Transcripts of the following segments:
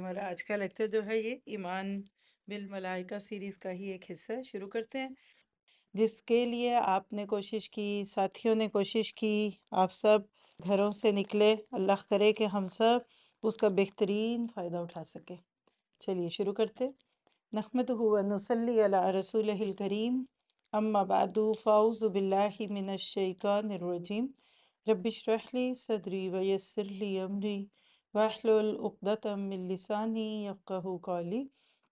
ہمارا آج کا لیکچر جو ہے یہ ایمان بالملائکہ سیریز کا ہی ایک حصہ ہے. شروع کرتے ہیں. جس کے لیے آپ نے کوشش کی، ساتھیوں نے کوشش کی، آپ سب گھروں سے نکلے. اللہ کرے کہ ہم سب اس کا بہترین فائدہ اٹھا سکے. چلیے شروع کرتے. نحمدہ و نصلی علی رسولہ الکریم. اما بعد فاعوذ باللہ من الشیطان الرجیم. رب اشرح لی صدری ویسر لی امری واحلل عقدۃ من لسانی یفقہوا قولی.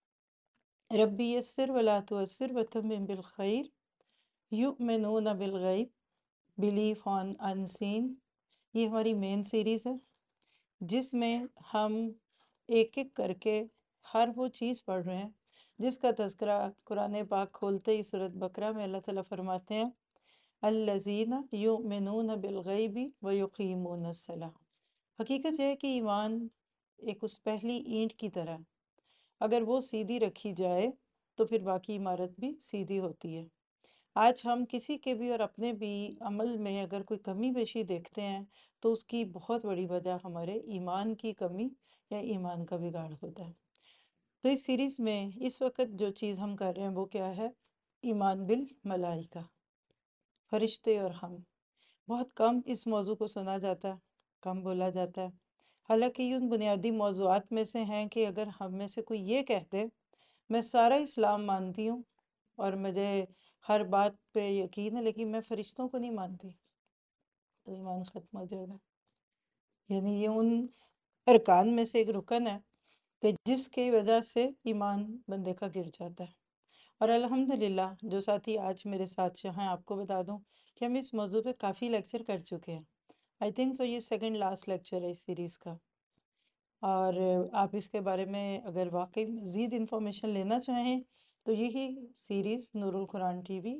ربی یسر ولا تعسر وتمم بالخیر. یؤمنون بالغیب، بلیف آن انسین. یہ ہماری مین سیریز ہے جس میں ہم ایک ایک کر کے ہر وہ چیز پڑھ رہے ہیں جس کا تذکرہ قرآن پاک کھولتے ہی سورۃ بقرہ میں اللہ تعالیٰ فرماتے ہیں الذین یؤمنون بالغیب ویقیمون الصلاۃ. حقیقت یہ ہے کہ ایمان ایک اس پہلی اینٹ کی طرح، اگر وہ سیدھی رکھی جائے تو پھر باقی عمارت بھی سیدھی ہوتی ہے. آج ہم کسی کے بھی اور اپنے بھی عمل میں اگر کوئی کمی بیشی دیکھتے ہیں تو اس کی بہت بڑی وجہ ہمارے ایمان کی کمی یا ایمان کا بگاڑ ہوتا ہے. تو اس سیریز میں اس وقت جو چیز ہم کر رہے ہیں وہ کیا ہے؟ ایمان بالملائکہ، فرشتے اور ہم. بہت کم اس موضوع کو سنا جاتا ہے، کم بولا جاتا ہے. حالانکہ یہ ان بنیادی موضوعات میں سے ہیں کہ اگر ہم میں سے کوئی یہ کہتے میں سارا اسلام مانتی ہوں اور مجھے ہر بات پہ یقین ہے لیکن میں فرشتوں کو نہیں مانتی، تو ایمان ختم ہو جائے گا. یعنی یہ ان ارکان میں سے ایک رکن ہے کہ جس کی وجہ سے ایمان بندے کا گر جاتا ہے. اور الحمدللہ جو ساتھی آج میرے ساتھ ہیں، آپ کو بتا دوں کہ ہم اس موضوع پہ کافی لیکچر کر چکے ہیں. آئی تھنک سو یہ سیکنڈ لاسٹ لیکچر ہے اس سیریز کا. اور آپ اس کے بارے میں اگر واقعی مزید انفارمیشن لینا چاہیں تو یہی series Noor ulQuran T V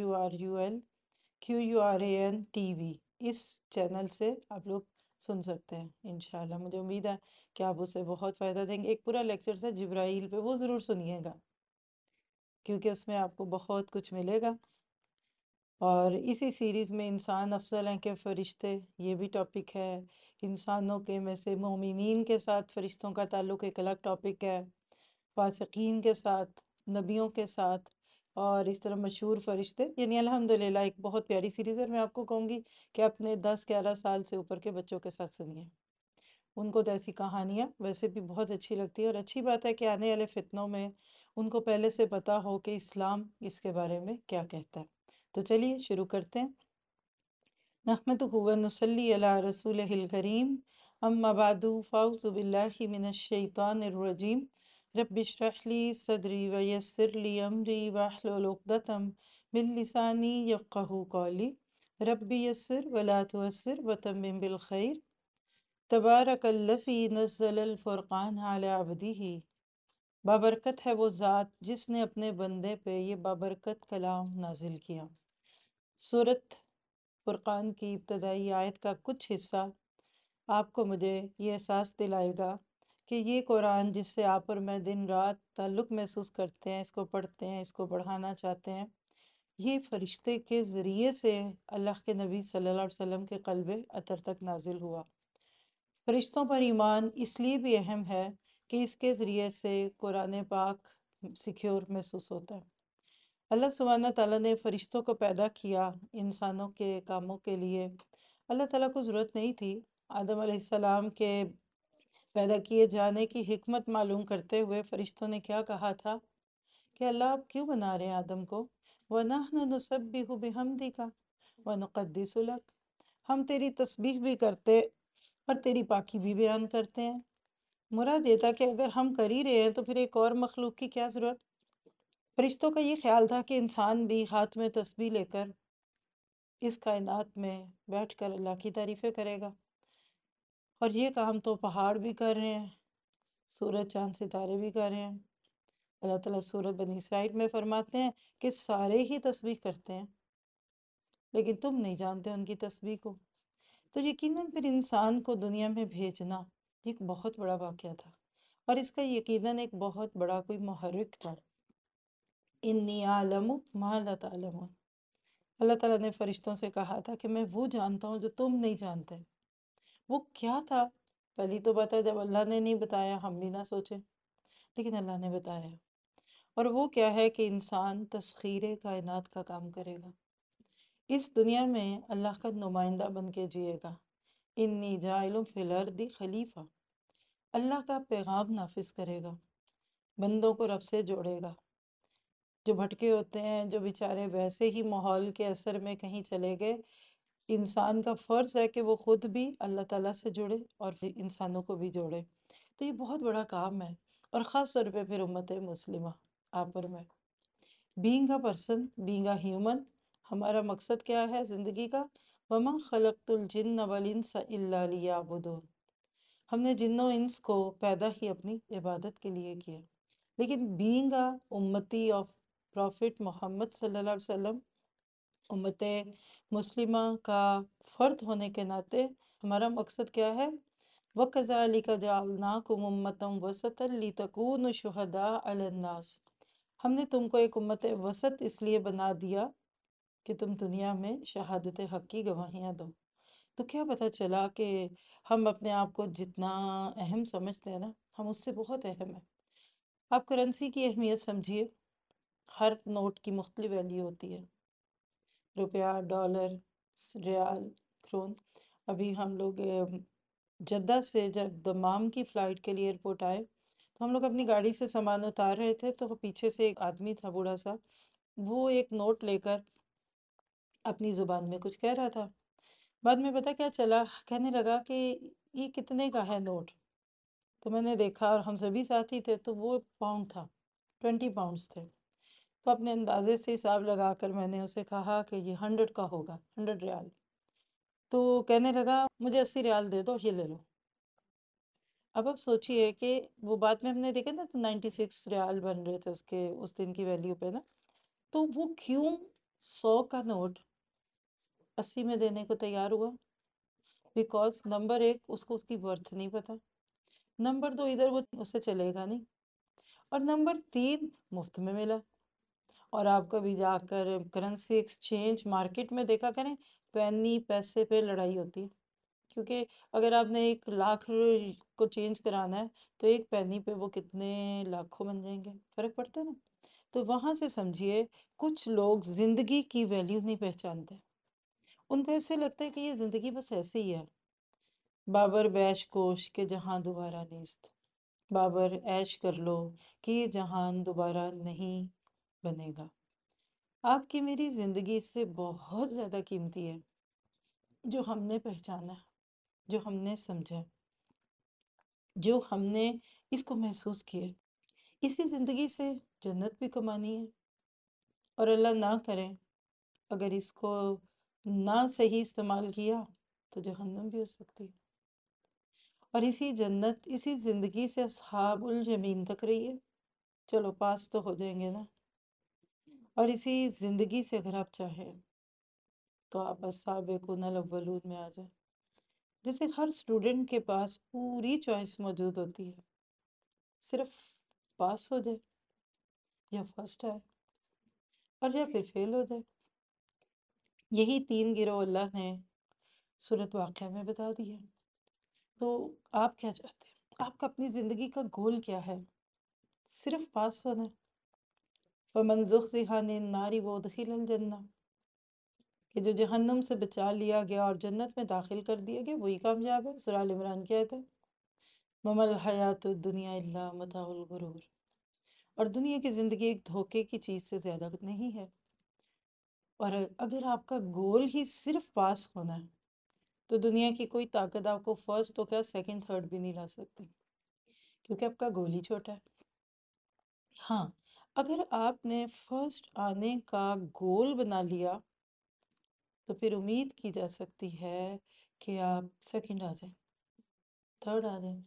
NURULQURAN TV اس چینل سے آپ لوگ سن سکتے ہیں. انشاءاللہ مجھے امید ہے کہ آپ اسے بہت فائدہ دیں گے. ایک پورا لیکچر تھا جبرائیل پہ، وہ ضرور سنیے گا کیونکہ اس میں آپ کو بہت کچھ ملے گا. اور اسی سیریز میں انسان افضل ہیں کہ فرشتے، یہ بھی ٹاپک ہے. انسانوں کے میں سے مومنین کے ساتھ فرشتوں کا تعلق ایک الگ ٹاپک ہے، فاسقین کے ساتھ، نبیوں کے ساتھ، اور اس طرح مشہور فرشتے. یعنی الحمدللہ ایک بہت پیاری سیریز ہے. میں آپ کو کہوں گی کہ اپنے 10-11 سال سے اوپر کے بچوں کے ساتھ سنیے. ان کو تو ایسی کہانیاں ویسے بھی بہت اچھی لگتی ہے، اور اچھی بات ہے کہ آنے والے فتنوں میں ان کو پہلے سے پتہ ہو کہ اسلام اس کے بارے میں کیا کہتا ہے. تو چلیے شروع کرتے ہیں. نحمدہ و نصلی علی رسولہ الکریم. اما بعد فاعوذ باللہ من الشیطان الرجیم. رب اشرح لی صدری ویسر لی امری واحلل عقدۃ من لسانی یفقہوا قولی. رب یسر ولا تعسر وتمم بالخیر. تبارک الذی نزل الفرقان علی عبدہ. بابرکت ہے وہ ذات جس نے اپنے بندے پہ یہ بابرکت کلام نازل کیا. سورۃ فرقان کی ابتدائی آیت کا کچھ حصہ آپ کو مجھے یہ احساس دلائے گا کہ یہ قرآن جس سے آپ اور میں دن رات تعلق محسوس کرتے ہیں، اس کو پڑھتے ہیں، اس کو پڑھانا چاہتے ہیں، یہ فرشتے کے ذریعے سے اللہ کے نبی صلی اللہ علیہ وسلم کے قلب اطہر تک نازل ہوا. فرشتوں پر ایمان اس لیے بھی اہم ہے کہ اس کے ذریعے سے قرآن پاک سیکیور محسوس ہوتا ہے. اللہ سبحانہ تعالیٰ نے فرشتوں کو پیدا کیا انسانوں کے کاموں کے لیے. اللہ تعالیٰ کو ضرورت نہیں تھی. آدم علیہ السلام کے پیدا کیے جانے کی حکمت معلوم کرتے ہوئے فرشتوں نے کیا کہا تھا کہ اللہ آپ کیوں بنا رہے ہیں آدم کو؟ وَنَحْنُ نُسَبِّحُ بِحَمْدِكَ وَنُقَدِّسُ لَكَ. ہم تیری تسبیح بھی کرتے اور تیری پاکی بھی بیان کرتے ہیں. مراد یہ تھا کہ اگر ہم کر ہی رہے ہیں تو پھر ایک اور مخلوق کی کیا ضرورت؟ فرشتوں کا یہ خیال تھا کہ انسان بھی ہاتھ میں تسبیح لے کر اس کائنات میں بیٹھ کر اللہ کی تعریفیں کرے گا. اور یہ کام تو پہاڑ بھی کر رہے ہیں، سورج چاند ستارے بھی کر رہے ہیں. اللہ تعالیٰ سورۃ بنی اسرائیل میں فرماتے ہیں کہ سارے ہی تسبیح کرتے ہیں لیکن تم نہیں جانتے ان کی تسبیح کو. تو یقیناً پھر انسان کو دنیا میں بھیجنا ایک بہت بڑا واقعہ تھا، اور اس کا یقیناً ایک بہت بڑا کوئی محرک تھا. انی اعلم ما لا تعلمون. اللہ تعالیٰ نے فرشتوں سے کہا تھا کہ میں وہ جانتا ہوں جو تم نہیں جانتے. وہ کیا تھا؟ پہلی تو بات ہے جب اللہ نے نہیں بتایا ہم بھی نہ سوچیں، لیکن اللہ نے بتایا، اور وہ کیا ہے کہ انسان تسخیر کائنات کا کام کرے گا، اس دنیا میں اللہ کا نمائندہ بن کے جیے گا۔ انی جاعل فی الارض خلیفہ، اللہ کا پیغام نافذ کرے گا، بندوں کو رب سے جوڑے گا۔ جو بھٹکے ہوتے ہیں، جو بیچارے ویسے ہی ماحول کے اثر میں کہیں چلے گئے، انسان کا فرض ہے کہ وہ خود بھی اللہ تعالیٰ سے جڑے اور پھر انسانوں کو بھی جوڑے۔ تو یہ بہت بڑا کام ہے، اور خاص طور پہ پھر امت مسلمہ آپ پر میں being a person, being a human, ہمارا مقصد کیا ہے زندگی کا؟ وَمَا خَلَقْتُ الْجِنَّ وَالْإِنسَ إِلَّا لِيَعْبُدُونِ، ہم نے جن و انس کو پیدا ہی اپنی عبادت کے لیے کیا، لیکن بینگ اے امتی آف پروفٹ محمد صلی اللہ علیہ وسلم، امت مسلمہ کا فرد ہونے کے ناطے ہمارا مقصد کیا ہے؟ وَكَذَلِكَ جَعَلْنَاكُمْ أُمَّةً وَسَطًا لِتَكُونُوا شُهَدَاءَ عَلَى النَّاسِ، ہم نے تم کو ایک امت وسط اس لیے بنا دیا کہ تم دنیا میں شہادت حق کی گواہیاں دو۔ تو کیا پتہ چلا کہ ہم اپنے آپ کو جتنا اہم سمجھتے ہیں نا، ہم اس سے بہت اہم ہیں۔ آپ کرنسی کی اہمیت سمجھیے، ہر نوٹ کی مختلف ویلیو ہوتی ہے، روپیہ، ڈالر، ریال، کرون۔ ابھی ہم لوگ جدہ سے جب دمام کی فلائٹ کے لیے ایئرپورٹ آئے تو ہم لوگ اپنی گاڑی سے سامان اتار رہے تھے، تو پیچھے سے ایک آدمی تھا بوڑھا سا، وہ ایک نوٹ لے کر اپنی زبان میں کچھ کہہ رہا تھا۔ بعد میں پتہ کیا چلا، کہنے لگا کہ یہ کتنے کا ہے نوٹ؟ تو میں نے دیکھا، اور ہم سبھی ساتھی تھے، تو وہ پاؤنڈ تھا، 20 پاؤنڈز تھے۔ تو اپنے اندازے سے حساب لگا کر میں نے اسے کہا کہ یہ 100 کا ہوگا، 100 ریال۔ تو کہنے لگا مجھے 80 ریال دے دو، یہ لے لو۔ اب سوچئے کہ وہ بعد میں ہم نے دیکھا نا، تو 96 ریال بن رہے تھے اس کے اس دن کی ویلیو پہ نا، تو وہ کیوں 100 کا نوٹ 80 میں دینے کو تیار ہوا؟ بیکاز نمبر ایک، اس کو اس کی ورتھ نہیں پتا، نمبر دو ادھر وہ اسے چلے گا نہیں، اور نمبر تین مفت میں ملا۔ اور آپ کبھی جا کر کرنسی ایکسچینج مارکیٹ میں دیکھا کریں، پینی پیسے پہ لڑائی ہوتی ہے، کیونکہ اگر آپ نے 1 لاکھ کو چینج کرانا ہے تو ایک پینی پہ وہ کتنے لاکھوں بن جائیں گے، فرق پڑتا ہے نا۔ تو وہاں سے سمجھیے کچھ لوگ زندگی کی ویلیو نہیں پہچانتے، ان کو ایسے لگتا ہے کہ یہ زندگی بس ایسے ہی ہے۔ بابر بیش کوش کہ جہاں دوبارہ نیست، بابر عیش کر لو کہ یہ جہان دوبارہ نہیں بنے گا۔ آپ کی میری زندگی اس سے بہت زیادہ قیمتی ہے، جو ہم نے پہچانا ہے، جو ہم نے سمجھا، جو ہم نے اس کو محسوس کیا۔ اسی زندگی سے جنت بھی کمانی ہے، اور اللہ نہ کرے اگر اس کو نہ صحیح استعمال کیا تو جہنم بھی ہو سکتی ہے۔ اور اسی جنت، اسی زندگی سے اصحاب الیمین تک رہیے، چلو پاس تو ہو جائیں گے نا۔ اور اسی زندگی سے اگر آپ چاہیں تو آپ السابقون الاولون میں آ جائیں۔ جیسے ہر اسٹوڈنٹ کے پاس پوری چوائس موجود ہوتی ہے، صرف پاس ہو جائے یا فرسٹ آئے اور یا پھر فیل ہو جائے۔ یہی 3 گروہ اللہ نے سورۃ واقعہ میں بتا دی ہے۔ تو آپ کیا چاہتے ہیں؟ آپ کا اپنی زندگی کا گول کیا ہے؟ صرف پاس ہونا ہے؟ فَمَنْ زُحْزِحَ عَنِ النَّارِ وَأُدْخِلَ الْجَنَّةَ، کہ جو جہنم سے بچا لیا گیا اور جنت میں داخل کر دیا گیا وہی کامیاب ہے۔ سورہ آل عمران کی آیت ہے، وَمَا الْحَيَاةُ الدُّنْيَا إِلَّا مَتَاعُ الْغُرُورِ، اور دنیا کی زندگی ایک دھوکے کی چیز سے زیادہ نہیں ہے۔ اور اگر آپ کا گول ہی صرف پاس ہونا ہے تو دنیا کی کوئی طاقت آپ کو فرسٹ تو کیا سیکنڈ تھرڈ بھی نہیں لا سکتی، کیونکہ آپ کا گول ہی چھوٹا ہے۔ ہاں، اگر آپ نے فرسٹ آنے کا گول بنا لیا تو پھر امید کی جا سکتی ہے کہ آپ سیکنڈ آ جائیں، تھرڈ آ جائیں۔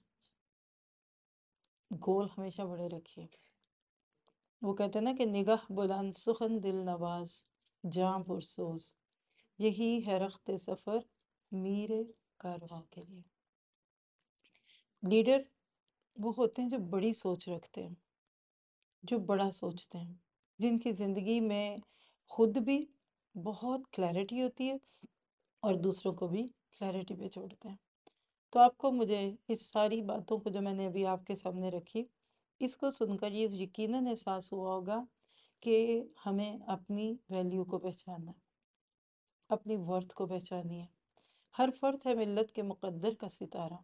گول ہمیشہ بڑے رکھیے۔ وہ کہتے ہیں نا کہ نگاہ بلند سخن دل نواز جاں پرسوز، یہی ہے رخت سفر میرے کارواں کے لیے۔ لیڈر وہ ہوتے ہیں جو بڑی سوچ رکھتے ہیں، جو بڑا سوچتے ہیں، جن کی زندگی میں خود بھی بہت کلیئرٹی ہوتی ہے اور دوسروں کو بھی کلیئرٹی پہ چھوڑتے ہیں۔ تو آپ کو مجھے اس ساری باتوں کو جو میں نے ابھی آپ کے سامنے رکھی، اس کو سن کر یہ یقیناً احساس ہوا ہوگا کہ ہمیں اپنی ویلیو کو پہچاننا ہے، اپنی ورتھ کو پہچانی ہے۔ ہر فرد ہے ملت کے مقدر کا ستارہ۔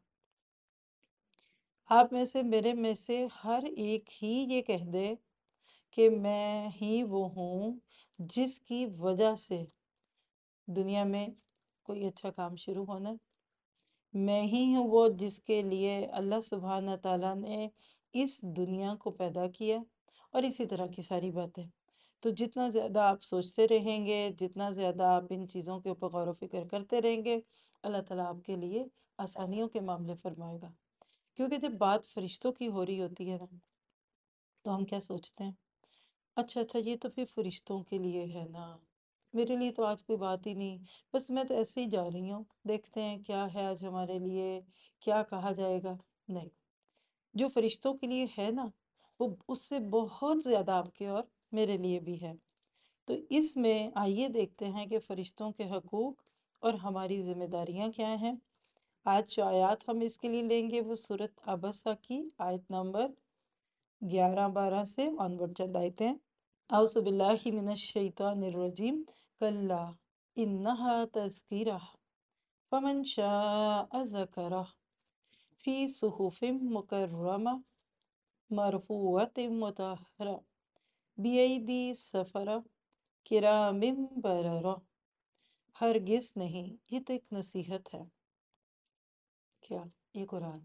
آپ میں سے، میرے میں سے ہر ایک ہی یہ کہہ دے کہ میں ہی وہ ہوں جس کی وجہ سے دنیا میں کوئی اچھا کام شروع ہونا ہے، میں ہی ہوں وہ جس کے لیے اللہ سبحانہ تعالیٰ نے اس دنیا کو پیدا کیا، اور اسی طرح کی ساری باتیں۔ تو جتنا زیادہ آپ سوچتے رہیں گے، جتنا زیادہ آپ ان چیزوں کے اوپر غور و فکر کرتے رہیں گے، اللہ تعالیٰ آپ کے لیے آسانیوں کے معاملے فرمائے گا۔ کیونکہ جب بات فرشتوں کی ہو رہی ہوتی ہے نا، تو ہم کیا سوچتے ہیں؟ اچھا یہ تو پھر فرشتوں کے لیے ہے نا، میرے لیے تو آج کوئی بات ہی نہیں، بس میں تو ایسے ہی جا رہی ہوں، دیکھتے ہیں کیا ہے آج ہمارے لیے، کیا کہا جائے گا۔ نہیں، جو فرشتوں کے لیے ہے نا، وہ اس سے بہت زیادہ آپ کے اور میرے لیے بھی ہے۔ تو اس میں آئیے دیکھتے ہیں کہ فرشتوں کے حقوق اور ہماری ذمہ داریاں کیا ہیں۔ آج جو آیات ہم اس کے لیے لیں گے وہ سورۃ عبسہ کی آیت نمبر 11-12 سے آنورڈ چند آیتیں۔ اعوذ باللہ من الشیطان الرجیم، کلا انہا تذکرہ فمن شاء ذکرہ فی صحف مکرمہ مرفوعۃ مطہرہ بیدی سفرہ کرام بررہ۔ ہرگز نہیں، یہ تو ایک نصیحت ہے۔ کیا یہ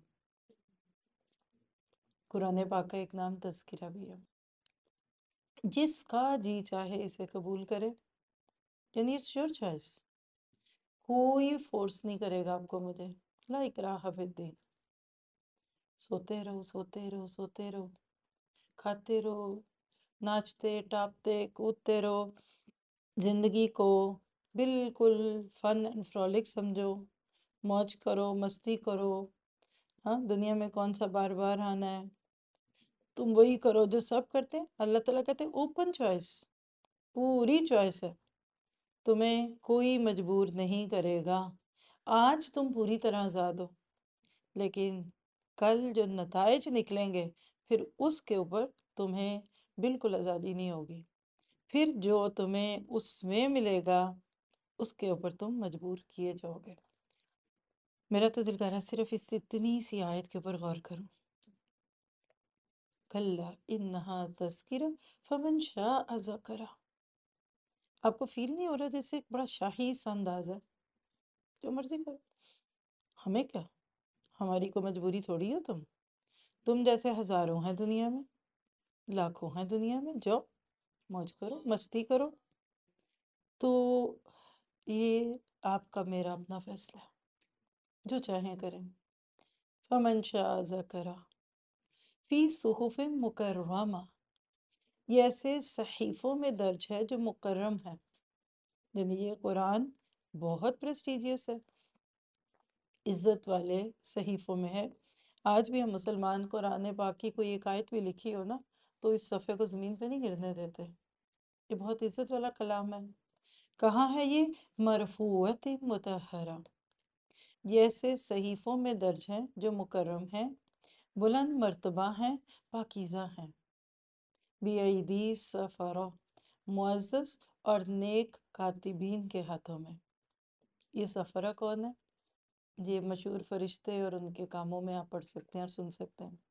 قرآن پاک کا ایک نام تذکرہ بھی ہے۔ جس کا جی چاہے اسے قبول کرے، یعنی اٹس یور چوائس، کوئی فورس نہیں کرے گا آپ کو مجھے، لا اکراہ فی الدین۔ سوتے رہو سوتے رہو سوتے رہو، کھاتے رہو، ناچتے ٹاپتے کودتے رہو، زندگی کو بالکل فن اینڈ فرولک سمجھو، موج کرو، مستی کرو۔ ہاں، دنیا میں کون سا بار بار آنا ہے، تم وہی کرو جو سب کرتے ہیں۔ اللہ تعالیٰ کہتے ہیں اوپن چوائس، پوری چوائس ہے، تمہیں کوئی مجبور نہیں کرے گا۔ آج تم پوری طرح آزاد ہو، لیکن کل جو نتائج نکلیں گے پھر اس کے اوپر تمہیں بالکل آزادی نہیں ہوگی، پھر جو تمہیں اس میں ملے گا اس کے اوپر تم مجبور کیے جاؤ گے۔ میرا تو دل کر رہا ہے صرف اس اتنی سی آیت کے اوپر غور کروں۔ کلا انہا تذکرہ فمن شاء ذکرہ۔ آپ کو فیل نہیں ہو رہا جیسے ایک بڑا شاہی سا انداز ہے، جو مرضی کرو، ہمیں کیا، ہماری کو مجبوری تھوڑی ہو تم جیسے ہزاروں ہیں دنیا میں، لاکھوں ہیں دنیا میں، جاؤ موج کرو، مستی کرو۔ تو یہ آپ کا میرا اپنا فیصلہ ہے، جو چاہیں کریں۔ فمن شاء ذکرہ فی صحف مکرمہ، یہ ایسے صحیفوں میں درج ہے جو مکرم ہے، یعنی یہ قرآن بہت پریسٹیجیس ہے، عزت والے صحیفوں میں ہے۔ آج بھی ہم مسلمان قرآن پاک کی کوئی ایک آیت بھی لکھی ہو نا، تو اس صفحے کو زمین پہ نہیں گرنے دیتے، یہ بہت عزت والا کلام ہے۔ کہاں ہے یہ؟ مرفوعۃ مطہرہ، یہ ایسے صحیفوں میں درج ہیں جو مکرم ہیں، بلند مرتبہ ہیں، پاکیزہ ہیں۔ بِأَیْدِی سَفَرَہ، معزز اور نیک کاتبین کے ہاتھوں میں۔ یہ سفرہ کون ہے؟ یہ مشہور فرشتے اور ان کے کاموں میں آپ پڑھ سکتے ہیں اور سن سکتے ہیں۔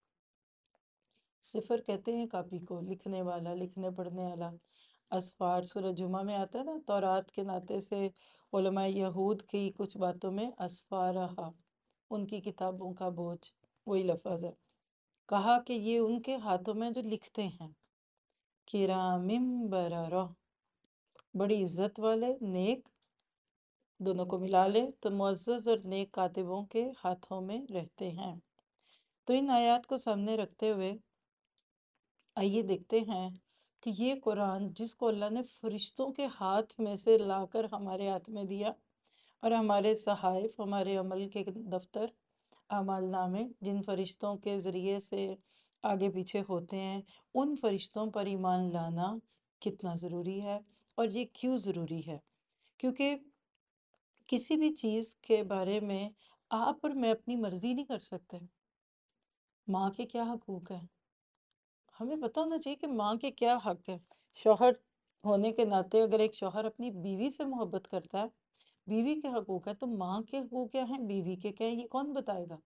صفر کہتے ہیں کاپی کو، لکھنے والا، لکھنے پڑھنے والا۔ اسفار سورہ جمعہ میں آتا ہے نا، تورات کے ناطے سے علماء یہود کی کچھ باتوں میں اسفارہ، ان کی کتابوں کا بوجھ، وہی لفظ ہے۔ کہا کہ یہ ان کے ہاتھوں میں جو لکھتے ہیں، کرام بررہ، بڑی عزت والے، نیک، دونوں کو ملا لیں تو معزز اور نیک کاتبوں کے ہاتھوں میں رہتے ہیں۔ تو ان آیات کو سامنے رکھتے ہوئے آئیے دیکھتے ہیں کہ یہ قرآن جس کو اللہ نے فرشتوں کے ہاتھ میں سے لا کر ہمارے ہاتھ میں دیا، اور ہمارے صحائف، ہمارے عمل کے دفتر، اعمال نامے جن فرشتوں کے ذریعے سے آگے پیچھے ہوتے ہیں، ان فرشتوں پر ایمان لانا کتنا ضروری ہے، اور یہ کیوں ضروری ہے؟ کیونکہ کسی بھی چیز کے بارے میں آپ اور میں اپنی مرضی نہیں کر سکتے۔ ماں کے کیا حقوق ہیں، ہمیں پتہ ہونا چاہیے کہ ماں کے کیا حق ہے۔ شوہر ہونے کے ناطے اگر ایک شوہر اپنی بیوی سے محبت کرتا ہے، بیوی کے حقوق ہے، تو ماں کے حقوق کیا ہیں، بیوی کے کیا ہیں، یہ کون بتائے گا؟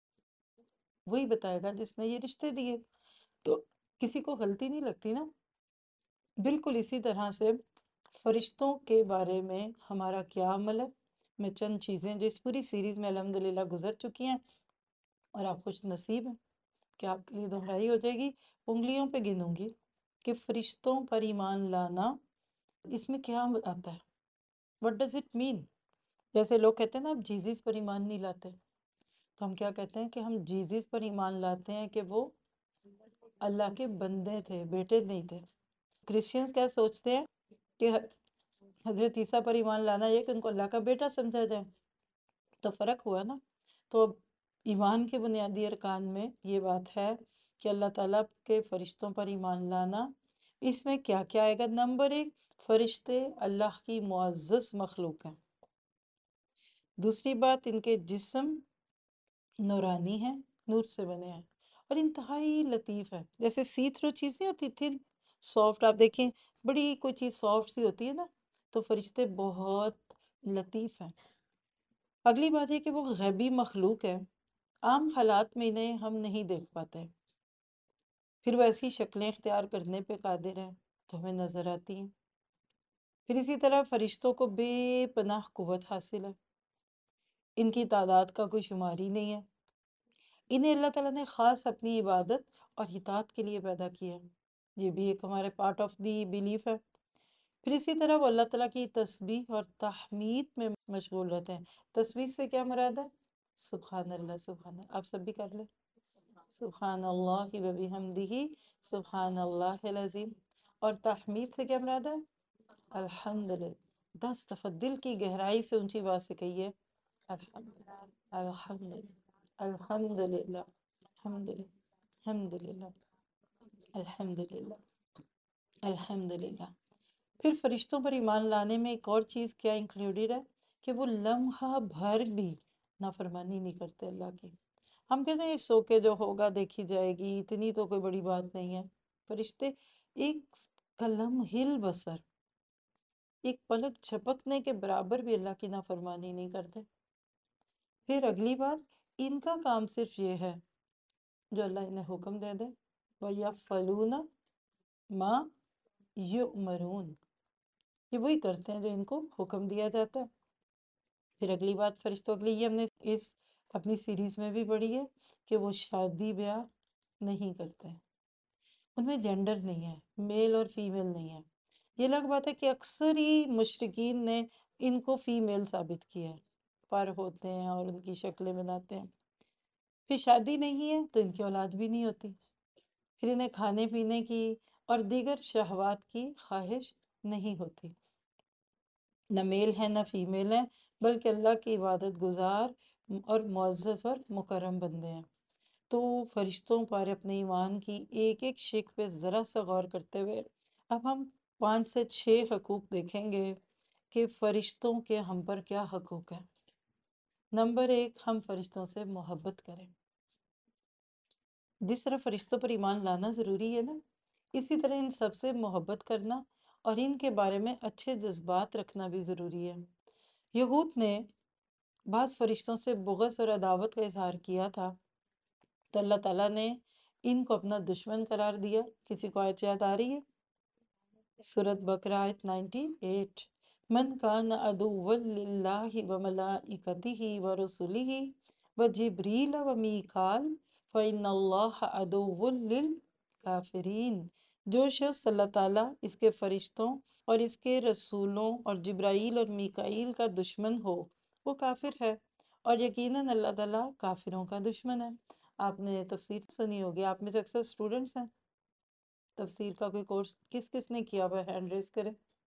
وہی بتائے گا جس نے یہ رشتے دیے۔ تو کسی کو غلطی نہیں لگتی نا۔ بالکل اسی طرح سے فرشتوں کے بارے میں ہمارا کیا عمل ہے، میں چند چیزیں جو اس پوری سیریز میں الحمدللہ گزر چکی ہیں، اور آپ خوش نصیب ہیں کہ آپ کے لیے دہرائی ہو جائے گی، انگلیوں پہ گنوں گی کہ فرشتوں پر ایمان لانا، اس میں کیا آتا ہے، what does it mean؟ جیسے لوگ کہتے ہیں نا آپ جیزس پر ایمان نہیں لاتے، تو ہم کیا کہتے ہیں کہ ہم جیزس پر ایمان لاتے ہیں کہ وہ اللہ کے بندے تھے، بیٹے نہیں تھے۔ کرسچنز کیا سوچتے ہیں کہ حضرت عیسیٰ پر ایمان لانا یہ کہ ان کو اللہ کا بیٹا سمجھا جائے، تو فرق ہوا نا۔ تو اب ایمان کے بنیادی ارکان میں یہ بات ہے کہ اللہ تعالیٰ کے فرشتوں پر ایمان لانا، اس میں کیا کیا آئے گا؟ نمبر 1، فرشتے اللہ کی معزز مخلوق ہیں۔ دوسری بات، ان کے جسم نورانی ہیں، نور سے بنے ہیں، اور انتہائی لطیف ہے۔ جیسے سی تھرو چیز نہیں ہوتی تھی، سافٹ، آپ دیکھیں بڑی کوئی چیز سافٹ سی ہوتی ہے نا، تو فرشتے بہت لطیف ہیں۔ اگلی بات یہ کہ وہ غیبی مخلوق ہے، عام حالات میں انہیں ہم نہیں دیکھ پاتے، پھر وہ ایسی شکلیں اختیار کرنے پہ قادر ہیں تو ہمیں نظر آتی ہیں۔ پھر اسی طرح فرشتوں کو بے پناہ قوت حاصل ہے، ان کی تعداد کا کوئی شمار ہی نہیں ہے۔ انہیں اللہ تعالیٰ نے خاص اپنی عبادت اور اطاعت کے لیے پیدا کیا ہے، یہ بھی ایک ہمارے پارٹ آف دی بیلیف ہے۔ پھر اسی طرح وہ اللہ تعالیٰ کی تسبیح اور تحمید میں مشغول رہتے ہیں۔ تسبیح سے کیا مراد ہے؟ سبحان اللہ، سبحان اللہ، آپ سب بھی کر لیں، سبحان اللہ و بحمدہ، سبحان اللہ العظیم۔ اور تحمید سے کیا مراد ہے؟ الحمدللہ، 10 دفعہ دل کی گہرائی سے اونچی بات سے کہیے، الحمدللہ، الحمدللہ، الحمدللہ، الحمدللہ، الحمدللہ، الحمدللہ، الحمدللہ۔ پھر فرشتوں پر ایمان لانے میں ایک اور چیز کیا انکلوڈیڈ ہے کہ وہ لمحہ بھر بھی نافرمانی نہیں کرتے اللہ کی۔ ہم کہتے ہیں سو کے جو ہوگا دیکھی جائے گی، اتنی تو کوئی بڑی بات نہیں ہے۔ فرشتے ایک قلم ہل بسر، ایک پلک جھپکنے کے برابر بھی اللہ کی نافرمانی نہیں کرتے۔ پھر اگلی بات، ان کا کام صرف یہ ہے جو اللہ انہیں حکم دے دے، وَيَفْعَلُونَ مَا يُؤْمَرُونَ، یہ وہی کرتے ہیں جو ان کو حکم دیا جاتا ہے۔ پھر اگلی بات فرشتوں کے لیے یہ ہم نے اس اپنی سیریز میں بھی پڑھی ہے کہ وہ شادی بیاہ نہیں کرتے، ان میں جینڈر نہیں ہے، میل اور فیمیل نہیں ہے۔ یہ الگ بات ہے کہ اکثر ہی مشرکین نے ان کو فیمیل ثابت کیا ہے، پر ہوتے ہیں اور ان کی شکلیں بناتے ہیں۔ پھر شادی نہیں ہے تو ان کی اولاد بھی نہیں ہوتی، پھر انہیں کھانے پینے کی اور دیگر شہوات کی خواہش نہیں ہوتی، نہ میل ہے نہ فیمیل ہے، بلکہ اللہ کی عبادت گزار اور معزز اور مکرم بندے ہیں۔ تو فرشتوں پر اپنے ایمان کی ایک ایک شق پہ ذرا سا غور کرتے ہوئے اب ہم 5 سے 6 حقوق دیکھیں گے کہ فرشتوں کے ہم پر کیا حقوق ہیں۔ نمبر 1، ہم فرشتوں سے محبت کریں۔ جس طرح فرشتوں پر ایمان لانا ضروری ہے نا، اسی طرح ان سب سے محبت کرنا اور ان کے بارے میں اچھے جذبات رکھنا بھی ضروری ہے۔ یہود نے بعض فرشتوں سے بغض اور عداوت کا اظہار کیا تھا، تو اللہ تعالیٰ نے ان کو اپنا دشمن قرار دیا۔ کسی کو آیت یاد آ رہی ہے؟ سورۃ بقرہ آیت 98، من کان عدوا للہ وملائکتہ ورسلہ وجبریل ومیکال فإن اللہ عدو للکافرین، جو شخص اللہ تعالیٰ، اس کے فرشتوں اور اس کے رسولوں اور جبرائیل اور میکائیل کا دشمن ہو وہ کافر ہے، اور یقیناً اللہ تعالیٰ کافروں کا دشمن ہے۔ آپ نے تفسیر سنی ہوگی، آپ میں سے اکثر اسٹوڈنٹس ہیں، تفسیر کا کوئی کورس کس کس نے کیا ہوا ہے؟ ہینڈ ریز کریں،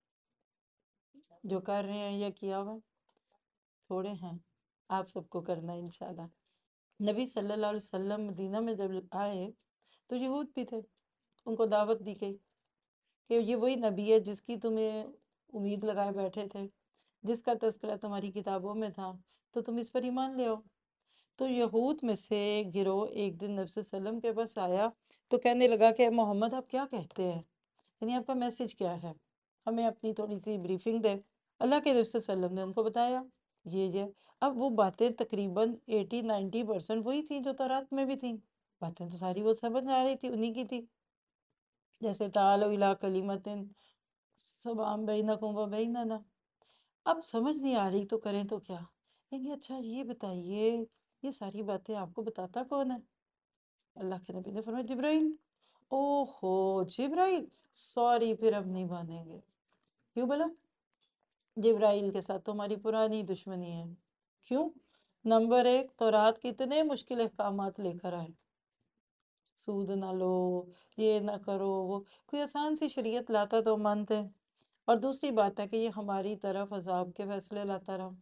جو کر رہے ہیں یا کیا ہوا ہے؟ تھوڑے ہیں، آپ سب کو کرنا ہے انشاءاللہ۔ نبی صلی اللہ علیہ وسلم مدینہ میں جب آئے تو یہود بھی تھے، ان کو دعوت دی گئی کہ یہ وہی نبی ہے جس کی تمہیں امید لگائے بیٹھے تھے، جس کا تذکرہ تمہاری کتابوں میں تھا، تو تم اس پر ایمان لے آؤ۔ تو یہود میں سے گروہ ایک دن نبی صلی اللہ علیہ وسلم کے پاس آیا تو کہنے لگا کہ محمد آپ کیا کہتے ہیں، یعنی آپ کا میسج کیا ہے، ہمیں اپنی تھوڑی سی بریفنگ دے۔ اللہ کے نبی صلی اللہ علیہ وسلم نے ان کو بتایا یہ اب وہ باتیں تقریباً 80-90% وہی تھیں جو تورات میں بھی تھیں، باتیں تو ساری وہ سمجھ آ رہی تھی، انہی کی تھی، جیسے تعالوا الی کلمۃ سواء بینکم و بیننا۔ اب سمجھ نہیں آ رہی تو کریں تو کیا، کہیں اچھا یہ بتائیے یہ ساری باتیں آپ کو بتاتا کون ہے؟ اللہ کے نبی نے فرمایا جبرائیل۔ او ہو جبرائیل، سوری پھر اب نہیں مانیں گے۔ کیوں بولا؟ جبرائیل کے ساتھ تو ہماری پرانی دشمنی ہے۔ کیوں؟ نمبر ایک، تورات کتنے مشکل احکامات لے کر آئے، سود نہ لو، یہ نہ کرو، وہ کوئی آسان سی شریعت لاتا تو مانتے ہیں، اور دوسری بات ہے کہ یہ ہماری طرف عذاب کے فیصلے لاتا رہا۔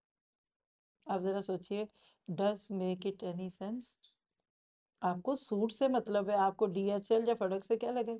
آپ ذرا سوچئے، does make it any sense? آپ کو سوٹ سے مطلب ہے، آپ کو ڈی ایچ ایل یا فڑک سے کیا لگے؟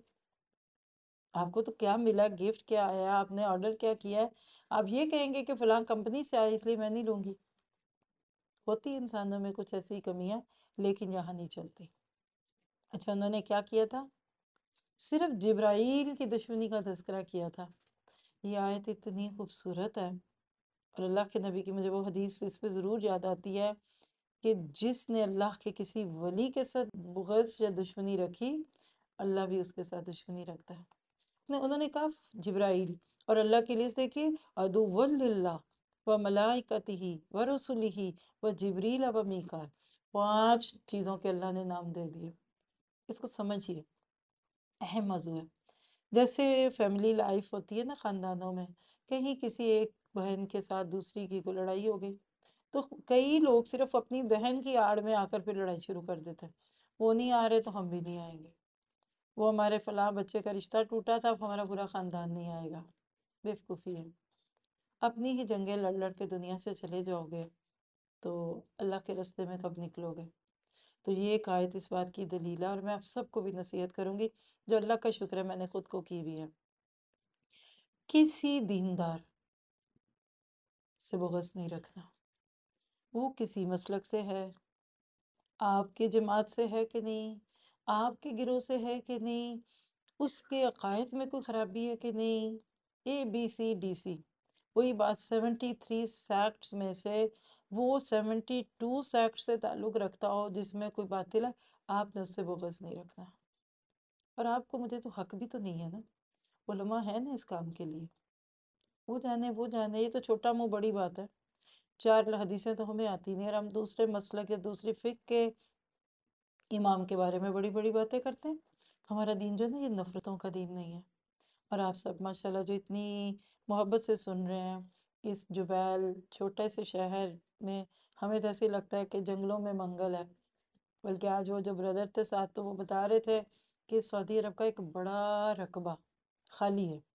آپ کو تو کیا ملا، گفٹ کیا آیا، آپ نے آرڈر کیا کیا ہے؟ آپ یہ کہیں گے کہ فلاں کمپنی سے آئے اس لیے میں نہیں لوں گی۔ ہوتی انسانوں میں کچھ ایسی کمیاں، لیکن یہاں نہیں چلتی۔ اچھا انہوں نے کیا کیا تھا؟ صرف جبرائیل کی دشمنی کا تذکرہ کیا تھا۔ یہ آیت اتنی خوبصورت ہے، اور اللہ کے نبی کی مجھے وہ حدیث اس پہ ضرور یاد آتی ہے کہ جس نے اللہ کے کسی ولی کے ساتھ بغض یا دشمنی رکھی، اللہ بھی اس کے ساتھ دشمنی رکھتا ہے۔ انہوں نے کہا جبرائیل، اور اللہ کی لسٹ دیکھیے، عدو للہ و ملائکتہ و رسلہ و جبریل و میکال، 5 چیزوں کے اللہ نے نام دے دیے۔ اس کو سمجھیے، اہم موضوع ہے۔ جیسے فیملی لائف ہوتی ہے نا خاندانوں میں، کہیں کسی ایک بہن کے ساتھ دوسری کی کو لڑائی ہو گئی تو کئی لوگ صرف اپنی بہن کی آڑ میں آ کر پھر لڑائی شروع کر دیتے ہیں، وہ نہیں آ رہے تو ہم بھی نہیں آئیں گے، وہ ہمارے فلاں بچے کا رشتہ ٹوٹا تھا اب ہمارا پورا خاندان نہیں آئے گا۔ بیوقوفی ہے، اپنی ہی جنگیں لڑ لڑ کے دنیا سے چلے جاؤ گے تو اللہ کے رستے میں کب نکلو گے؟ تو یہ ایک آیت اس بات کی دلیل ہے، اور میں آپ سب کو بھی نصیحت کروں گی، جو اللہ کا شکر ہے میں نے خود کو کی بھی ہے، کسی دیندار سے بغض نہیں رکھنا، وہ کسی مسلک سے ہے، آپ کے جماعت سے ہے کہ نہیں، آپ کے گروہ سے ہے کہ نہیں، اس کے عقائد میں کوئی خرابی ہے کہ نہیں، ABCDC، وہی بات 73 سیکٹس میں سے وہ 72 سیکٹ سے تعلق رکھتا ہو جس میں کوئی باطل ہے، آپ نے اس سے بغض نہیں رکھنا۔ اور آپ کو مجھے تو حق بھی تو نہیں ہے نا، علماء ہے نا اس کام کے لیے، وہ جانے، یہ تو چھوٹا منہ بڑی بات ہے، 4 حدیثیں تو ہمیں آتی نہیں، اور ہم دوسرے مسلک یا دوسری فقہ کے امام کے بارے میں بڑی بڑی باتیں کرتے ہیں۔ ہمارا دین جو ہے نا یہ نفرتوں کا دین نہیں ہے، اور آپ سب ماشاءاللہ جو اتنی محبت سے سن رہے ہیں، اس جبیل چھوٹے سے شہر میں، ہمیں تو ایسے لگتا ہے کہ جنگلوں میں منگل ہے۔ بلکہ آج وہ جو بردر تھے ساتھ تو وہ بتا رہے تھے کہ سعودی عرب کا ایک بڑا رقبہ خالی ہے،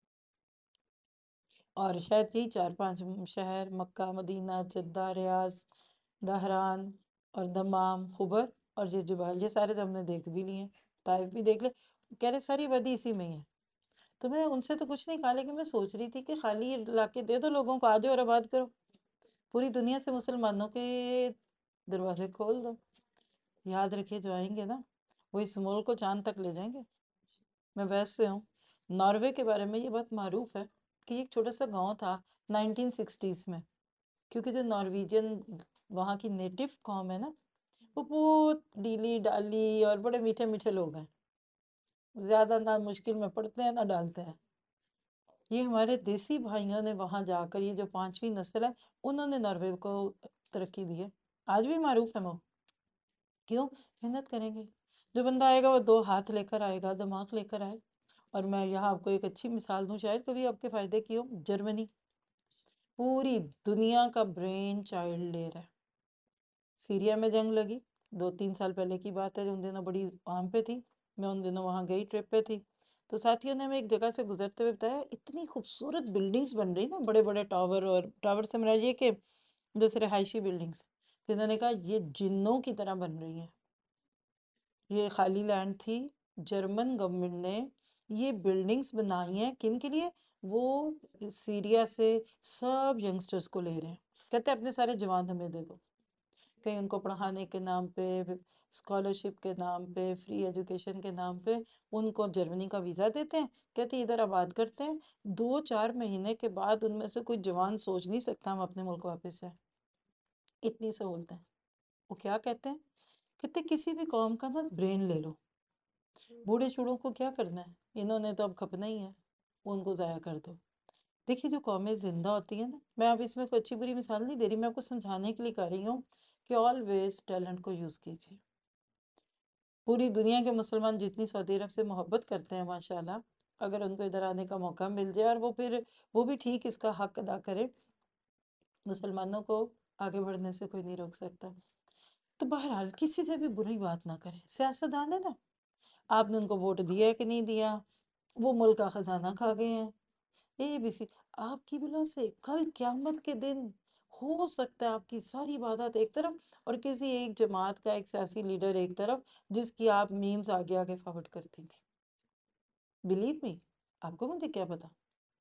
اور شاید یہی 4-5 شہر، مکہ، مدینہ، جدہ، ریاض، دہران اور دمام، خبر اور یہ جبال، یہ سارے تو ہم نے دیکھ بھی لیے ہیں، طائف بھی دیکھ لے، کہہ رہے ساری وادی اسی میں ہی ہے۔ تو میں ان سے تو کچھ نہیں کہا، لیکن میں سوچ رہی تھی کہ خالی علاقے دے دو لوگوں کو، آ جاؤ اور آباد کرو، پوری دنیا سے مسلمانوں کے دروازے کھول دو۔ یاد رکھے جو آئیں گے نا وہ اس ملک کو چاند تک لے جائیں گے۔ میں ویسٹ سے ہوں، ناروے کے بارے میں یہ بات معروف ہے کہ یہ ایک چھوٹا سا گاؤں تھا 1960s میں، کیونکہ جو نارویجن وہاں کی نیٹو قوم ہے نا وہ بہت ڈیلی ڈالی اور بڑے میٹھے میٹھے لوگ ہیں، زیادہ نہ مشکل میں پڑتے ہیں نہ ڈالتے ہیں۔ یہ ہمارے دیسی بھائیوں نے وہاں جا کر، یہ جو 5ویں نسل ہے انہوں نے ناروے کو ترقی دی ہے، آج بھی معروف ہے وہ۔ کیوں؟ محنت کریں گے، جو بندہ آئے گا وہ 2 ہاتھ لے کر آئے گا، دماغ لے کر آئے۔ اور میں یہاں آپ کو ایک اچھی مثال دوں، شاید کبھی آپ کے فائدے کی ہو، جرمنی پوری دنیا کا برین چائلڈ لے رہا ہے۔ سیریا میں جنگ لگی 2-3 سال پہلے کی بات ہے، ان دنوں بڑی عام پہ تھی، میں ان دنوں وہاں گئی، ٹرپ پہ تھی، تو ساتھیوں نے ہمیں ایک جگہ سے گزرتے ہوئے بتایا اتنی خوبصورت بلڈنگز بن رہی نا، بڑے بڑے ٹاور، اور ٹاور سے مراد یہ کہ جیسے رہائشی بلڈنگز، تو انہوں نے کہا یہ جنوں کی طرح بن رہی ہیں۔ یہ خالی لینڈ تھی، جرمن گورنمنٹ نے یہ بلڈنگز بنائی ہیں کن کے لیے؟ وہ سیریا سے سب ینگسٹرز کو لے رہے ہیں، کہتے ہیں اپنے سارے جوان ہمیں دے دو، کہیں ان کو پڑھانے کے نام پہ، اسکالرشپ کے نام پہ، فری ایجوکیشن کے نام پہ ان کو جرمنی کا ویزا دیتے ہیں، کہتے ہیں ادھر آباد کرتے ہیں۔ 2-4 مہینے کے بعد ان میں سے کوئی جوان سوچ نہیں سکتا ہم اپنے ملک واپس جائیں، اتنی سہولتیں۔ وہ کیا کہتے ہیں؟ کہتے ہیں کسی بھی قوم کا نا برین لے لو، بوڑھے چوڑوں کو کیا کرنا ہے، انہوں نے تو اب کھپنا ہی ہے، ان کو ضائع کر دو۔ دیکھیے جو قومیں زندہ ہوتی ہیں نا، میں اب اس میں کوئی اچھی بری مثال نہیں دے رہی، میں آپ کو سمجھانے کے لیے کر رہی ہوں کہ آلویز ٹیلنٹ کو یوز کیجیے۔ پوری دنیا کے مسلمان جتنی سعودی عرب سے محبت کرتے ہیں ماشاءاللہ، اگر ان کو ادھر آنے کا موقع مل جائے اور وہ بھی ٹھیک اس کا حق ادا کرے، مسلمانوں کو آگے بڑھنے سے کوئی نہیں روک سکتا۔ تو بہرحال کسی سے بھی بری بات نہ کریں، سیاستدان ہے نا، آپ نے ان کو ووٹ دیا ہے کہ نہیں دیا، وہ ملک کا خزانہ کھا گئے ہیں، اے بی سی، آپ کی بلا سے کل قیامت کے دن ہو سکتا ہے آپ کی ساری عبادات ایک طرف اور کسی ایک جماعت کا ایک سیاسی لیڈر ایک طرف جس کی آپ میمز آگے آگے فارورڈ کرتی تھی۔ بلیو می، آپ کو مجھے کیا پتا،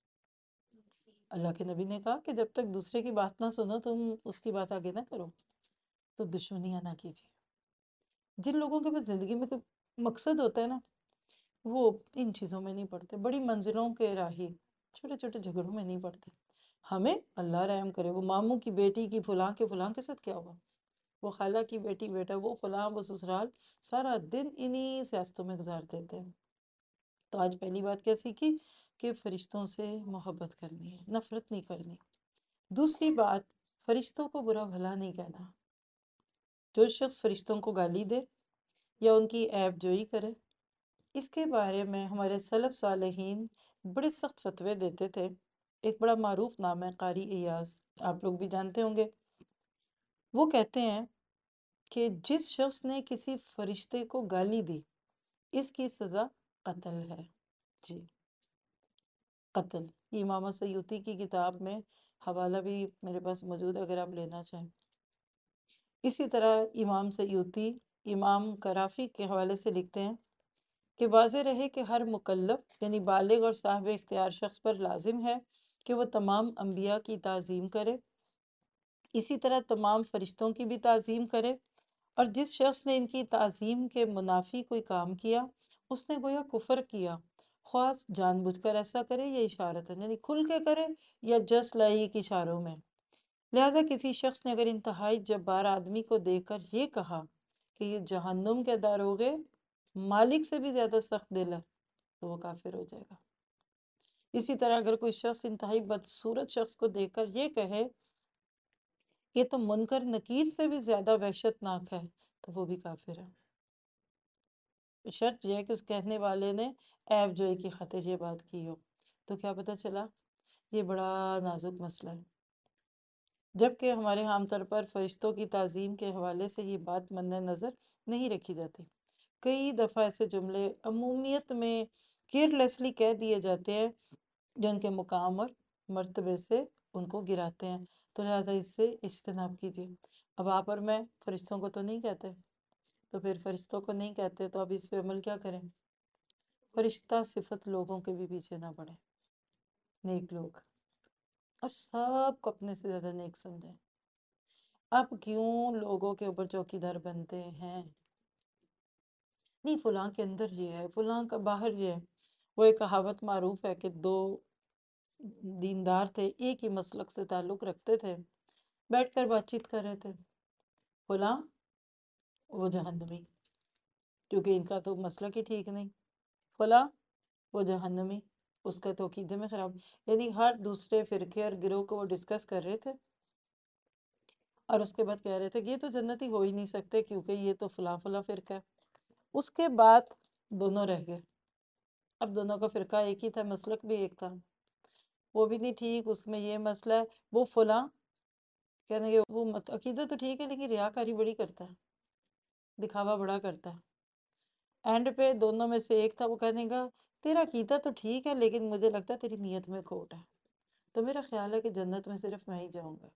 اللہ کے نبی نے کہا کہ جب تک دوسرے کی بات نہ سنو تم اس کی بات آگے نہ کرو، تو دشمنیاں نہ کیجیے۔ جن لوگوں کے پاس زندگی میں کوئی مقصد ہوتا ہے نا، وہ ان چیزوں میں نہیں پڑتے، بڑی منزلوں کے راہی چھوٹے چھوٹے جھگڑوں میں نہیں پڑتے۔ ہمیں اللہ رحم کرے، وہ ماموں کی بیٹی کی فلاں کے ساتھ کیا ہوا، وہ خالہ کی بیٹی بیٹا، وہ فلاں وہ سسرال، سارا دن انہی سیاستوں میں گزار دیتے ہیں۔ تو آج پہلی بات کیا سیکھی کہ فرشتوں سے محبت کرنی ہے، نفرت نہیں کرنی۔ دوسری بات، فرشتوں کو برا بھلا نہیں کہنا۔ جو شخص فرشتوں کو گالی دے یا ان کی عیب جوئی کرے، اس کے بارے میں ہمارے سلف صالحین بڑے سخت فتوے دیتے تھے۔ ایک بڑا معروف نام ہے قاری ایاز، آپ لوگ بھی جانتے ہوں گے۔ وہ کہتے ہیں کہ جس شخص نے کسی فرشتے کو گالی دی، اس کی سزا قتل ہے۔ جی، قتل۔ یہ امام سیوطی کی کتاب میں حوالہ بھی میرے پاس موجود ہے اگر آپ لینا چاہیں۔ اسی طرح امام سیوطی امام کرافی کے حوالے سے لکھتے ہیں کہ واضح رہے کہ ہر مکلف یعنی بالغ اور صاحب اختیار شخص پر لازم ہے کہ وہ تمام انبیاء کی تعظیم کرے، اسی طرح تمام فرشتوں کی بھی تعظیم کرے، اور جس شخص نے ان کی تعظیم کے منافی کوئی کام کیا، اس نے گویا کفر کیا، خواہ جان بوجھ کر ایسا کرے یا اشارتاً، یعنی کھل کے کرے یا جسٹ لائک اشاروں میں۔ لہٰذا کسی شخص نے اگر انتہائی جبار آدمی کو دیکھ کر یہ کہا کہ یہ جہنم کے داروغے مالک سے بھی زیادہ سخت دل ہے، تو وہ کافر ہو جائے گا۔ اسی طرح اگر کوئی شخص انتہائی بدصورت شخص کو دیکھ کر یہ کہے یہ تو منکر نکیر سے بھی زیادہ وحشت ناک ہے، تو وہ بھی کافر ہے۔ شرط یہ ہے کہ اس کہنے والے نے عیب جوئی کی خاطر یہ بات کی ہو۔ تو کیا پتہ چلا، یہ بڑا نازک مسئلہ ہے، جبکہ ہمارے عام طور پر فرشتوں کی تعظیم کے حوالے سے یہ بات مد نظر نہیں رکھی جاتی۔ کئی دفعہ ایسے جملے عمومیت میں کیئرلیسلی کہہ دیے جاتے ہیں جو ان کے مقام اور مرتبے سے ان کو گراتے ہیں، تو لہٰذا اس سے اجتناب کیجیے۔ اب آپ اور میں فرشتوں کو تو نہیں کہتے، تو پھر فرشتوں کو نہیں کہتے تو اب اس پہ عمل کیا کریں؟ فرشتہ صفت لوگوں کے بھی پیچھے نہ پڑے، نیک لوگ، اور سب کو اپنے سے زیادہ نیک سمجھیں۔ اب کیوں لوگوں کے اوپر چوکیدار بنتے ہیں؟ نہیں فلاں کے اندر یہ ہے، فلاں کا باہر یہ ہے۔ وہ ایک کہاوت معروف ہے کہ دو دیندار تھے، ایک ہی مسلک سے تعلق رکھتے تھے، بیٹھ کر بات چیت کر رہے تھے، فلاں وہ جہنمی کیونکہ ان کا تو مسلک ہی ٹھیک نہیں، فلاں وہ جہنمی اس کا تو عقیدے میں خراب، یعنی ہر دوسرے فرقے اور گروہ کو وہ ڈسکس کر رہے تھے، اور اس کے بعد کہہ رہے تھے کہ یہ تو جنتی ہو ہی نہیں سکتے کیونکہ یہ تو فلاں فلاں فرقہ ہے۔ اس کے بعد دونوں رہ گئے، اب دونوں کا فرقہ ایک ہی تھا، مسلک بھی ایک تھا، وہ بھی نہیں ٹھیک، اس میں یہ مسئلہ ہے، وہ فلاں کہنے کہ وہ عقیدہ تو ٹھیک ہے لیکن ریاکاری بڑی کرتا ہے، دکھاوا بڑا کرتا ہے۔ اینڈ پہ دونوں میں سے ایک تھا، وہ کہنے گا تیرا عقیدہ تو ٹھیک ہے لیکن مجھے لگتا ہے تیری نیت میں کھوٹ ہے، تو میرا خیال ہے کہ جنت میں صرف میں ہی جاؤں گا۔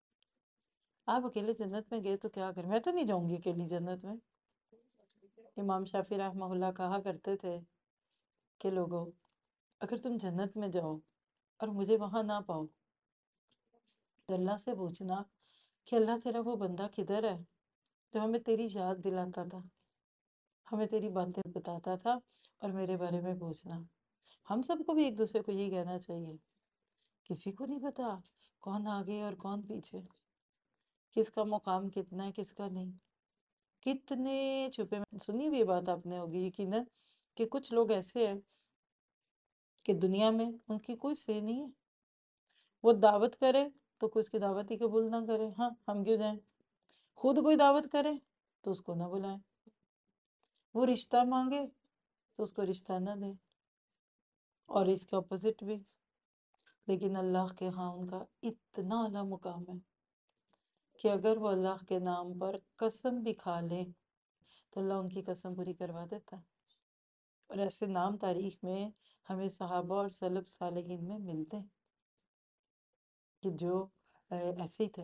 آپ اکیلے جنت میں گئے تو کیا کریں، میں تو نہیں جاؤں گی اکیلی جنت میں۔ امام شافعی رحمہ اللہ کہا کرتے تھے کہ لوگوں، اگر تم جنت میں جاؤ اور مجھے وہاں نہ پاؤ تو اللہ سے پوچھنا کہ اللہ تیرا وہ بندہ کدھر ہے جو ہمیں تیری یاد دلاتا تھا، ہمیں تیری باتیں بتاتا تھا اور میرے بارے میں پوچھنا۔ ہم سب کو بھی ایک دوسرے کو یہی کہنا چاہیے، کسی کو نہیں پتا کون آگے اور کون پیچھے، کس کا مقام کتنا ہے کس کا نہیں، کتنے چھپے میں سنی ہوئی بات آپ نے ہوگی یقیناً کہ کچھ لوگ ایسے ہیں کہ دنیا میں ان کی کوئی سے نہیں ہے، وہ دعوت کرے تو کوئی اس کی دعوت ہی قبول نہ کرے، ہاں ہم کیوں جائیں، خود کوئی دعوت کرے تو اس کو نہ بلائیں، وہ رشتہ مانگے تو اس کو رشتہ نہ دے، اور اس کے اپوزٹ بھی۔ لیکن اللہ کے ہاں ان کا اتنا اعلیٰ مقام ہے کہ اگر وہ اللہ کے نام پر قسم بھی کھا لیں تو اللہ ان کی قسم پوری کروا دیتا ہے۔ اور ایسے نام تاریخ میں ہمیں صحابہ اور سلف صالحین میں ملتے ہیں کہ جو ایسے ہی تھے،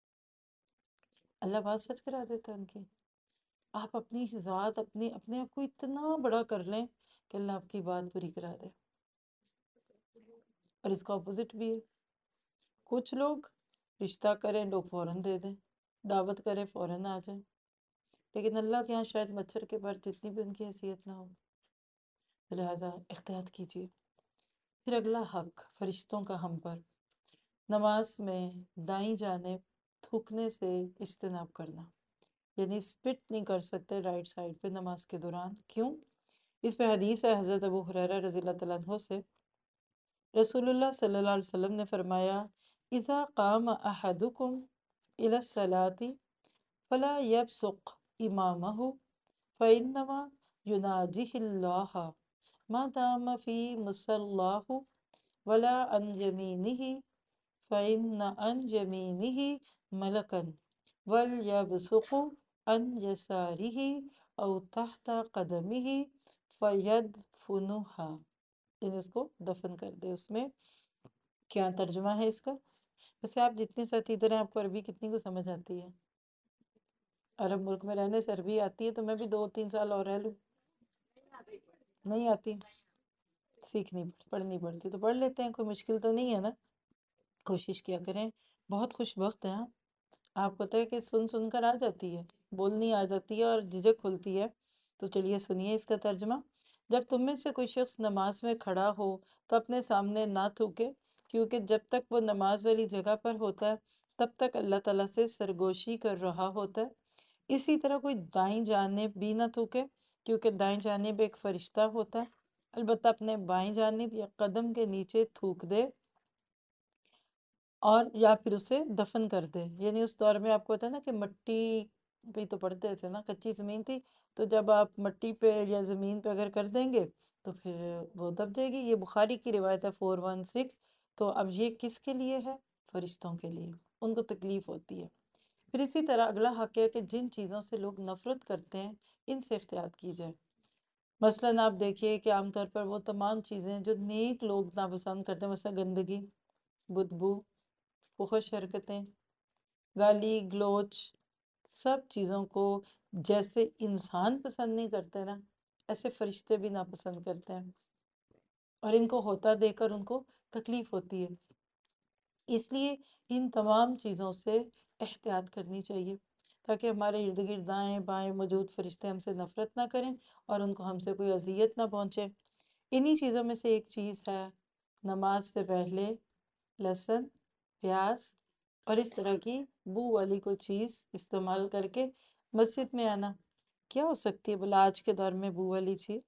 اللہ بات سچ کرا دیتا ہے ان کی۔ آپ اپنی ذات اپنے آپ کو اتنا بڑا کر لیں کہ اللہ آپ کی بات پوری کرا دے، اور اس کا اپوزٹ بھی ہے، کچھ لوگ رشتہ کریں لوگ فوراً دے دیں، دعوت کریں فوراً آ جائیں، لیکن اللہ کے ہاں شاید مچھر کے پر جتنی بھی ان کی حیثیت نہ ہو، لہٰذا احتیاط کیجیے۔ پھر اگلا حق فرشتوں کا ہم پر، نماز میں دائیں جانب تھوکنے سے اجتناب کرنا، یعنی سپٹ نہیں کر سکتے رائٹ سائڈ پہ نماز کے دوران۔ کیوں؟ اس پہ حدیث ہے حضرت ابو ہریرہ رضی اللہ تعالیٰ عنہ سے، رسول اللہ صلی اللہ علیہ وسلم نے فرمایا، اذا قام احدکم الى الصلاة فلا يبصق امامه فانما يناجيه الله ما دام في مصلاه ولا عن يمينه فإن عن يمينه ملكا وليبصق عن يساره أو تحت قدمه فيدفنها، یعنی اس کو دفن کر دے۔ اس میں کیا ترجمہ ہے اس کا؟ ویسے آپ جتنے ساتھی ادھر ہیں آپ کو عربی کتنی کو سمجھ آتی ہے؟ عرب ملک میں رہنے سے عربی آتی ہے تو میں بھی 2-3 سال اور رہ لوں، نہیں آتی، سیکھنی پڑھنی پڑتی تو پڑھ لیتے ہیں، کوئی مشکل تو نہیں ہے نا، کوشش کیا کریں۔ بہت خوش بخت ہیں آپ کو، پتہ ہے کہ سن سن کر آ جاتی ہے، بولنی آ جاتی ہے اور جھجک کھلتی ہے۔ تو چلیے سنیے اس کا ترجمہ۔ جب تم میں سے کوئی شخص نماز میں کھڑا ہو تو اپنے سامنے نہ تھوکے، کیونکہ جب تک وہ نماز والی جگہ پر ہوتا ہے تب تک اللہ تعالیٰ سے سرگوشی کر رہا ہوتا ہے۔ اسی طرح کوئی دائیں جانب بھی نہ تھوکے، کیونکہ دائیں جانب ایک فرشتہ ہوتا ہے، البتہ اپنے بائیں جانب یا قدم کے نیچے تھوک دے اور یا پھر اسے دفن کر دے۔ یعنی اس دور میں آپ کو پتا ہے نا کہ مٹی پہ تو پڑتے تھے نا، کچی زمین تھی، تو جب آپ مٹی پہ یا زمین پہ اگر کر دیں گے تو پھر وہ دب جائے گی۔ یہ بخاری کی روایت ہے 416۔ تو اب یہ کس کے لیے ہے؟ فرشتوں کے لیے، ان کو تکلیف ہوتی ہے۔ پھر اسی طرح اگلا حق ہے کہ جن چیزوں سے لوگ نفرت کرتے ہیں ان سے احتیاط کی جائے۔ مثلاً آپ دیکھیے کہ عام طور پر وہ تمام چیزیں جو نیک لوگ ناپسند کرتے ہیں، مثلا گندگی، بدبو، فحش حرکتیں، گالی گلوچ، سب چیزوں کو جیسے انسان پسند نہیں کرتے نا، ایسے فرشتے بھی ناپسند کرتے ہیں، اور ان کو ہوتا دیکھ کر ان کو تکلیف ہوتی ہے۔ اس لیے ان تمام چیزوں سے احتیاط کرنی چاہیے تاکہ ہمارے ارد گرد دائیں بائیں موجود فرشتے ہم سے نفرت نہ کریں اور ان کو ہم سے کوئی اذیت نہ پہنچے۔ انہی چیزوں میں سے ایک چیز ہے نماز سے پہلے لہسن، پیاز اور اس طرح کی بو والی کوئی چیز استعمال کر کے مسجد میں آنا۔ کیا ہو سکتی ہے بلا آج کے دور میں بو والی چیز؟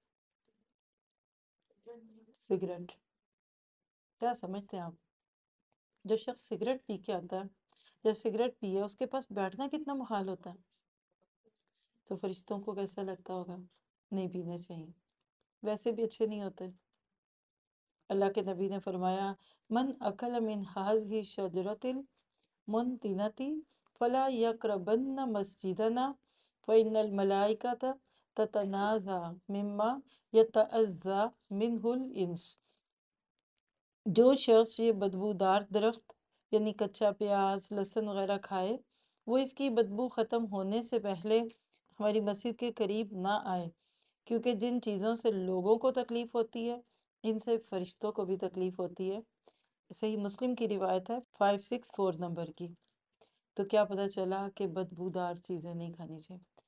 سگریٹ۔ کیا سمجھتے ہیں آپ؟ جو شخص سگریٹ پی کے آتا ہے یا سگریٹ پیے اس کے پاس بیٹھنا کتنا محال ہوتا ہے، تو فرشتوں کو کیسا لگتا ہوگا؟ نہیں پینے چاہیے، ویسے بھی اچھے نہیں ہوتے۔ اللہ کے نبی نے فرمایا، من اکل من ہذہ شجرۃ المنتنۃ فلا یقربن مسجدنا فإن الملائکۃ تتنازع مما یتأذی منہ الانس۔ جو شخص یہ بدبودار درخت یعنی کچا پیاز لہسن وغیرہ کھائے، وہ اس کی بدبو ختم ہونے سے پہلے ہماری مسجد کے قریب نہ آئے، کیونکہ جن چیزوں سے لوگوں کو تکلیف ہوتی ہے ان سے فرشتوں کو بھی تکلیف ہوتی ہے۔ صحیح مسلم کی روایت ہے 564 نمبر کی۔ تو کیا پتہ چلا کہ بدبودار چیزیں نہیں کھانی چاہیے۔